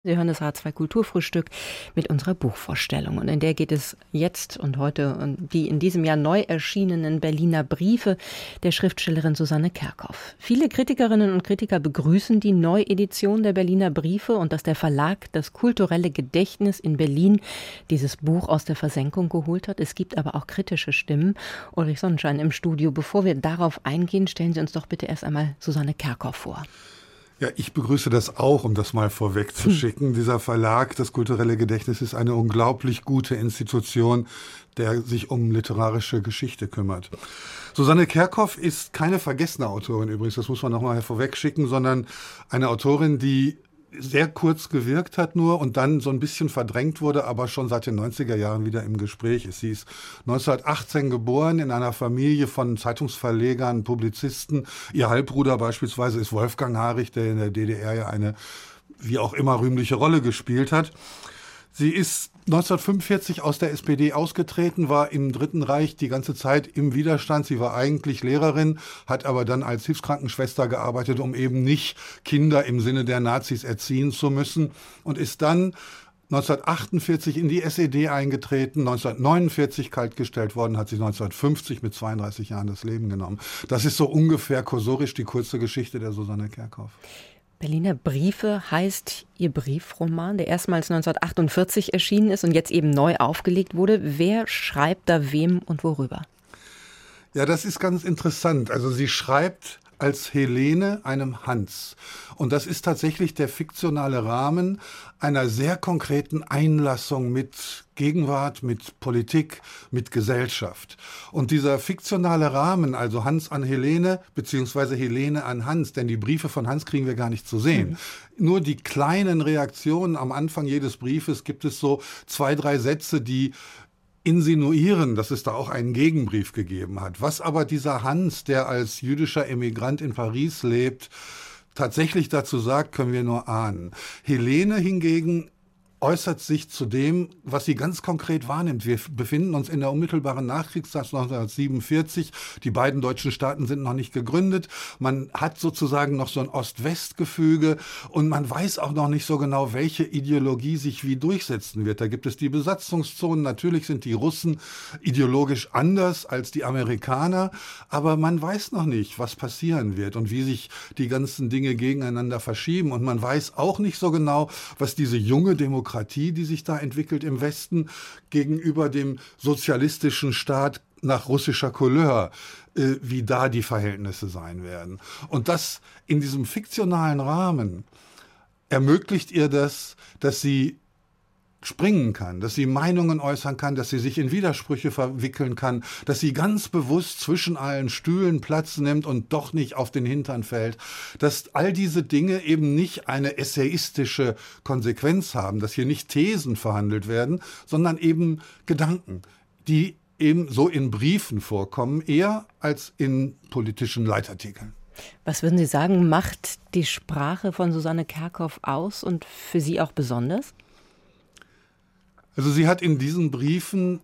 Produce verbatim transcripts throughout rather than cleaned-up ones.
Sie hören das H zwei Kulturfrühstück mit unserer Buchvorstellung. Und in der geht es jetzt und heute um die in diesem Jahr neu erschienenen Berliner Briefe der Schriftstellerin Susanne Kerkhoff. Viele Kritikerinnen und Kritiker begrüßen die Neuedition der Berliner Briefe und dass der Verlag Das kulturelle Gedächtnis in Berlin dieses Buch aus der Versenkung geholt hat. Es gibt aber auch kritische Stimmen. Ulrich Sonnenschein im Studio. Bevor wir darauf eingehen, stellen Sie uns doch bitte erst einmal Susanne Kerkhoff vor. Ja, ich begrüße das auch, um das mal vorwegzuschicken. Hm. Dieser Verlag, das kulturelle Gedächtnis, ist eine unglaublich gute Institution, der sich um literarische Geschichte kümmert. Susanne Kerkhoff ist keine vergessene Autorin übrigens, das muss man nochmal vorwegschicken, sondern eine Autorin, die sehr kurz gewirkt hat nur und dann so ein bisschen verdrängt wurde, aber schon seit den neunziger Jahren wieder im Gespräch ist. Sie ist neunzehnhundertachtzehn geboren in einer Familie von Zeitungsverlegern, Publizisten. Ihr Halbbruder beispielsweise ist Wolfgang Haarig, der in der D D R ja eine wie auch immer rühmliche Rolle gespielt hat. Sie ist neunzehnhundertfünfundvierzig aus der S P D ausgetreten, war im Dritten Reich die ganze Zeit im Widerstand. Sie war eigentlich Lehrerin, hat aber dann als Hilfskrankenschwester gearbeitet, um eben nicht Kinder im Sinne der Nazis erziehen zu müssen und ist dann neunzehnhundertachtundvierzig in die S E D eingetreten, neunzehnhundertneunundvierzig kaltgestellt worden, hat sich neunzehnhundertfünfzig mit zweiunddreißig Jahren das Leben genommen. Das ist so ungefähr kursorisch die kurze Geschichte der Susanne Kerkhoff. Berliner Briefe heißt Ihr Briefroman, der erstmals neunzehnhundertachtundvierzig erschienen ist und jetzt eben neu aufgelegt wurde. Wer schreibt da wem und worüber? Ja, das ist ganz interessant. Also sie schreibt als Helene einem Hans. Und das ist tatsächlich der fiktionale Rahmen einer sehr konkreten Einlassung mit Gegenwart, mit Politik, mit Gesellschaft. Und dieser fiktionale Rahmen, also Hans an Helene, beziehungsweise Helene an Hans, denn die Briefe von Hans kriegen wir gar nicht zu sehen. Mhm. Nur die kleinen Reaktionen am Anfang jedes Briefes gibt es so zwei, drei Sätze, die insinuieren, dass es da auch einen Gegenbrief gegeben hat. Was aber dieser Hans, der als jüdischer Emigrant in Paris lebt, tatsächlich dazu sagt, können wir nur ahnen. Helene hingegen äußert sich zu dem, was sie ganz konkret wahrnimmt. Wir befinden uns in der unmittelbaren Nachkriegszeit neunzehnhundertsiebenundvierzig. Die beiden deutschen Staaten sind noch nicht gegründet. Man hat sozusagen noch so ein Ost-West-Gefüge und man weiß auch noch nicht so genau, welche Ideologie sich wie durchsetzen wird. Da gibt es die Besatzungszonen. Natürlich sind die Russen ideologisch anders als die Amerikaner, aber man weiß noch nicht, was passieren wird und wie sich die ganzen Dinge gegeneinander verschieben. Und man weiß auch nicht so genau, was diese junge Demokratie, die sich da entwickelt im Westen, gegenüber dem sozialistischen Staat nach russischer Couleur, äh, wie da die Verhältnisse sein werden. Und das in diesem fiktionalen Rahmen ermöglicht ihr das, dass sie springen kann, dass sie Meinungen äußern kann, dass sie sich in Widersprüche verwickeln kann, dass sie ganz bewusst zwischen allen Stühlen Platz nimmt und doch nicht auf den Hintern fällt, dass all diese Dinge eben nicht eine essayistische Konsequenz haben, dass hier nicht Thesen verhandelt werden, sondern eben Gedanken, die eben so in Briefen vorkommen, eher als in politischen Leitartikeln. Was würden Sie sagen, macht die Sprache von Susanne Kerkhoff aus und für Sie auch besonders? Also sie hat in diesen Briefen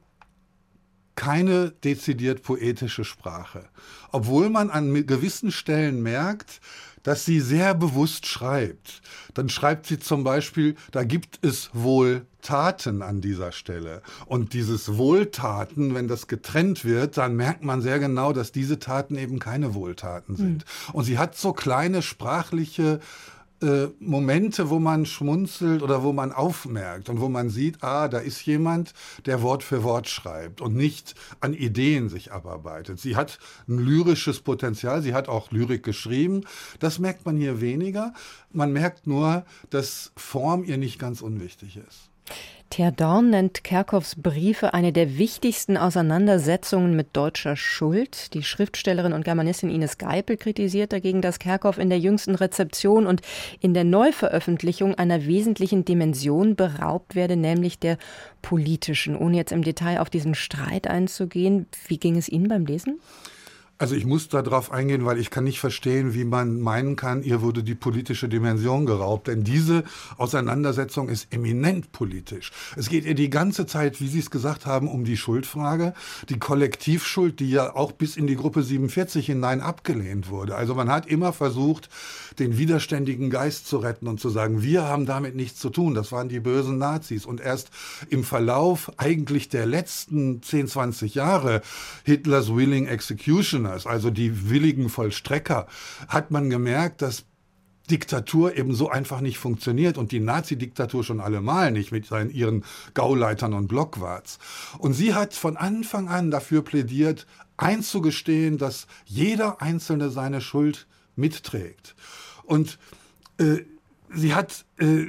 keine dezidiert poetische Sprache, obwohl man an gewissen Stellen merkt, dass sie sehr bewusst schreibt. Dann schreibt sie zum Beispiel, da gibt es Wohltaten an dieser Stelle. Und dieses Wohltaten, wenn das getrennt wird, dann merkt man sehr genau, dass diese Taten eben keine Wohltaten sind. Mhm. Und sie hat so kleine sprachliche Momente, wo man schmunzelt oder wo man aufmerkt und wo man sieht, ah, da ist jemand, der Wort für Wort schreibt und nicht an Ideen sich abarbeitet. Sie hat ein lyrisches Potenzial, sie hat auch Lyrik geschrieben. Das merkt man hier weniger. Man merkt nur, dass Form ihr nicht ganz unwichtig ist. Thea Dorn nennt Kerkhoffs Briefe eine der wichtigsten Auseinandersetzungen mit deutscher Schuld. Die Schriftstellerin und Germanistin Ines Geipel kritisiert dagegen, dass Kerkhoff in der jüngsten Rezeption und in der Neuveröffentlichung einer wesentlichen Dimension beraubt werde, nämlich der politischen. Ohne jetzt im Detail auf diesen Streit einzugehen, wie ging es Ihnen beim Lesen? Also ich muss da drauf eingehen, weil ich kann nicht verstehen, wie man meinen kann, ihr wurde die politische Dimension geraubt. Denn diese Auseinandersetzung ist eminent politisch. Es geht ihr die ganze Zeit, wie Sie es gesagt haben, um die Schuldfrage, die Kollektivschuld, die ja auch bis in die Gruppe siebenundvierzig hinein abgelehnt wurde. Also man hat immer versucht, den widerständigen Geist zu retten und zu sagen, wir haben damit nichts zu tun, das waren die bösen Nazis. Und erst im Verlauf eigentlich der letzten zehn, zwanzig Jahre, Hitlers willing executioner, also die willigen Vollstrecker, hat man gemerkt, dass Diktatur eben so einfach nicht funktioniert und die Nazi-Diktatur schon allemal nicht mit seinen, ihren Gauleitern und Blockwarts. Und sie hat von Anfang an dafür plädiert, einzugestehen, dass jeder Einzelne seine Schuld mitträgt. Und äh, sie hat äh,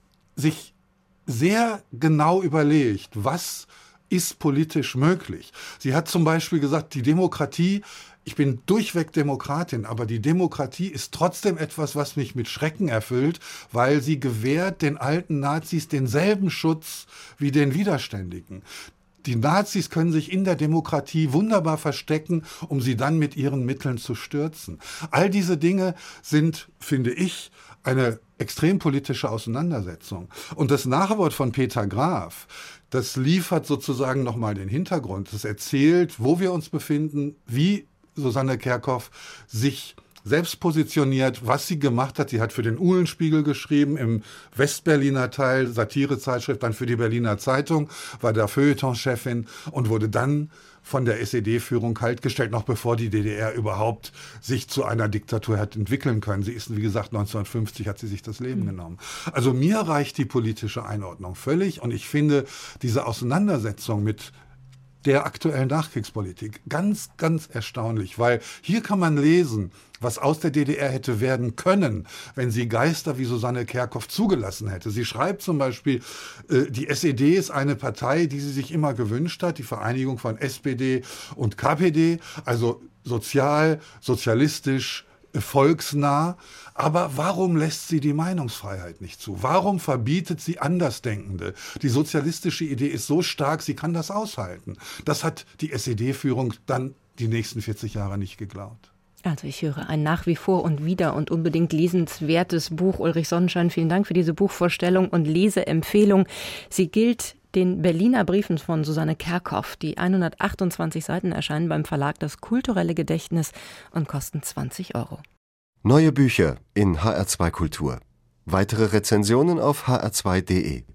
sich sehr genau überlegt, was ist politisch möglich. Sie hat zum Beispiel gesagt, die Demokratie, ich bin durchweg Demokratin, aber die Demokratie ist trotzdem etwas, was mich mit Schrecken erfüllt, weil sie gewährt den alten Nazis denselben Schutz wie den Widerständigen. Die Nazis können sich in der Demokratie wunderbar verstecken, um sie dann mit ihren Mitteln zu stürzen. All diese Dinge sind, finde ich, eine extrem politische Auseinandersetzung. Und das Nachwort von Peter Graf, das liefert sozusagen nochmal den Hintergrund. Das erzählt, wo wir uns befinden, wie Susanne Kerkhoff sich selbst positioniert, was sie gemacht hat. Sie hat für den Uhlenspiegel geschrieben, im Westberliner Teil, Satirezeitschrift, dann für die Berliner Zeitung, war da Feuilleton-Chefin und wurde dann von der S E D-Führung kaltgestellt, noch bevor die D D R überhaupt sich zu einer Diktatur hat entwickeln können. Sie ist, wie gesagt, neunzehnhundertfünfzig hat sie sich das Leben mhm. genommen. Also mir reicht die politische Einordnung völlig und ich finde diese Auseinandersetzung mit der aktuellen Nachkriegspolitik ganz, ganz erstaunlich, weil hier kann man lesen, was aus der D D R hätte werden können, wenn sie Geister wie Susanne Kerkhoff zugelassen hätte. Sie schreibt zum Beispiel, äh, die S E D ist eine Partei, die sie sich immer gewünscht hat, die Vereinigung von S P D und K P D, also sozial, sozialistisch, volksnah. Aber warum lässt sie die Meinungsfreiheit nicht zu? Warum verbietet sie Andersdenkende? Die sozialistische Idee ist so stark, sie kann das aushalten. Das hat die S E D-Führung dann die nächsten vierzig Jahre nicht geglaubt. Also ich höre ein nach wie vor und wieder und unbedingt lesenswertes Buch. Ulrich Sonnenschein, vielen Dank für diese Buchvorstellung und Leseempfehlung. Sie gilt den Berliner Briefen von Susanne Kerkhoff. Die hundertachtundzwanzig Seiten erscheinen beim Verlag Das Kulturelle Gedächtnis und kosten zwanzig Euro. Neue Bücher in H R zwei Kultur. Weitere Rezensionen auf h r zwei punkt d e.